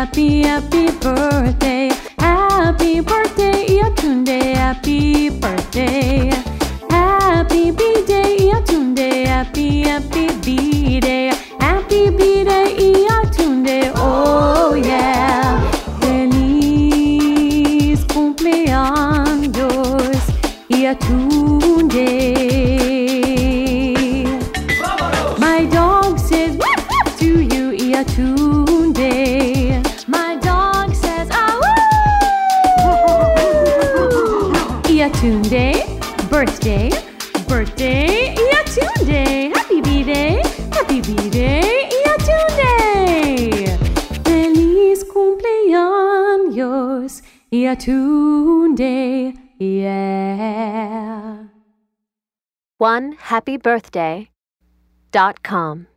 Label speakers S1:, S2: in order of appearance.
S1: happy, happy birthday. Happy birthday, Iatunde. Happy birthday. Happy B-Day, Iatunde. Happy, happy B-Day. Happy B-Day, Iatunde. Oh yeah. Feliz cumpleaños, Iatunde. My dog says woof woof to you, Iatunde. My dog says ah woo. Iatunde, birthday, birthday, Iatunde. Happy B-Day, happy B-Day, Iatunde. Feliz cumpleaños, Iatunde. Yeah.
S2: OneHappyBirthday.com